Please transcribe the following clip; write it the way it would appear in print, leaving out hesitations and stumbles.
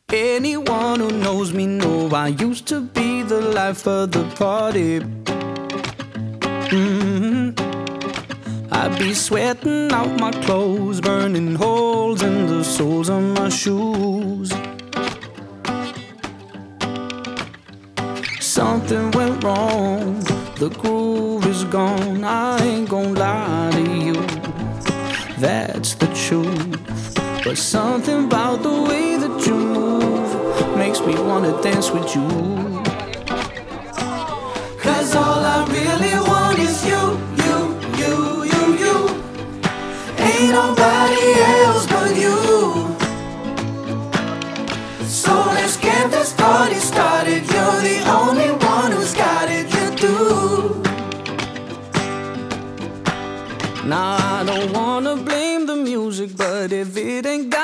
Anyone who knows me know I used to be the life of the party. I'd be sweating out my clothes, burning holes in the soles of my shoes. Something went wrong, the groove is gone. I ain't gon' lie to you, that's the truth. But something about the way that you move makes me wanna dance with you. 'Cause all I really want is you, you, you, you, you. Ain't nobody else but you. So let's get this party started. You're the only one who's got it, you do. Now I don't wanna blame the music, but if it ain't got